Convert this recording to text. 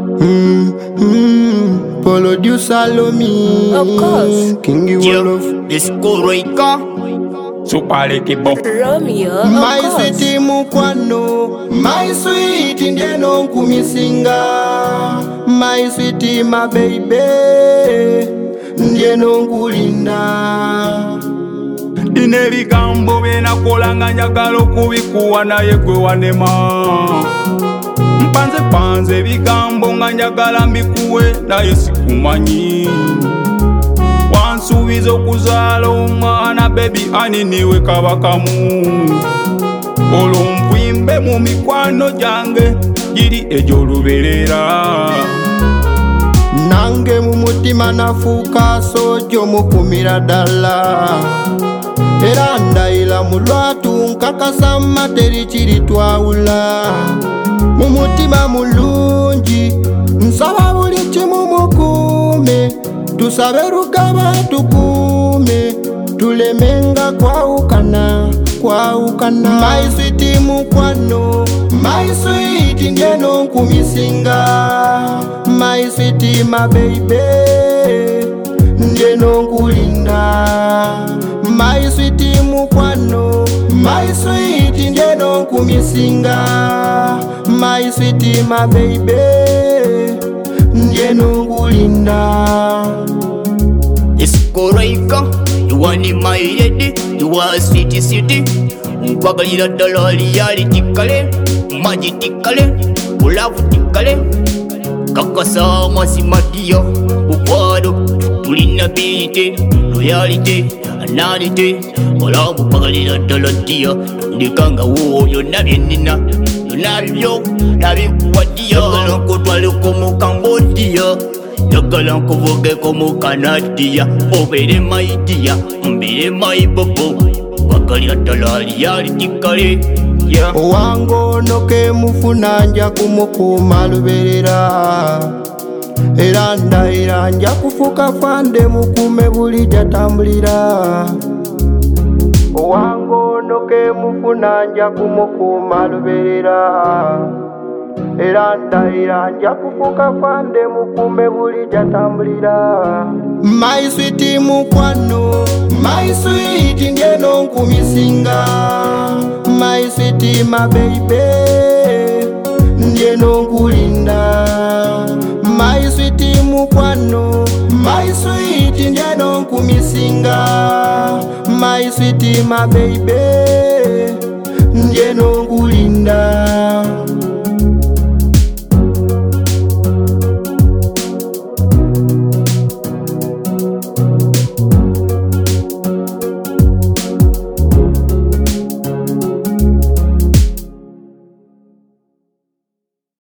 Producer Lomi, Of course. Kingi Wolof, Disco Roika, Super Equipo, Romeo, my of course. sweet mukwano, my sweet Indiano kumisinga, my sweet my baby, Indiano kulinda. Dine bigambo byenakolanga njagala okubikuwa naye gwe wanema. Mpanze bigambo nga njagala mbikuwe naye sikumanyi. Wansuubiza okuzaala omwana baby ani niwe kabakamu. Olwo nkwimbe mu mikwano gyange giri egy'oluberera. Nange mu mutima nafuuka sojo mukumira ddala. Era ndayira mu lwatu nkakasa materi kiri twawula. Mu mutima mulungi nsaba buli kimu mukuume. Tusabe Rugaba tukuume. Tulemenga kwawukana. My sweet mukwano, my sweet Indiano kumisinga, my sweet my baby, Indiano kulinda. My sweet mukwano, my sweet Indiano kumisinga, my sweet my baby, Indiano kulinda. Disco Roika, you want in my lady, you are sweet city. Mpagaliira ddala liyalikikale, magitikale, bulavutikale. Kakasa mazimadiya, mukwano, tulina biite, loyalite, ananite. Ola mpagaliira ddala ddiya, ndekanga wo yonna byenina, yonna bibyo nabikuwaddiya. Njagala nkutwaleko mu Cambodia, njagala nkuvugeko mu Canada, obeere maidiya, mbeere maibobo. Wakalira ddala liyalikikale. Owange ono ke mufuna nja kumukuuma luberera. Era ndayira nja kufuuka fande mukuume buli gy'atambulira. Owange ono ke mufuna nja kumukuuma luberera. Era ndayira nja kufuuka fande mukuume buli gy'atambulira. My sweet mukwano, my sweet Indiano kumisinga, my sweet my baby, Indiano kulinda. My sweet mukwano, my sweet Indiano kumisinga, my sweet my baby, Indiano kulinda.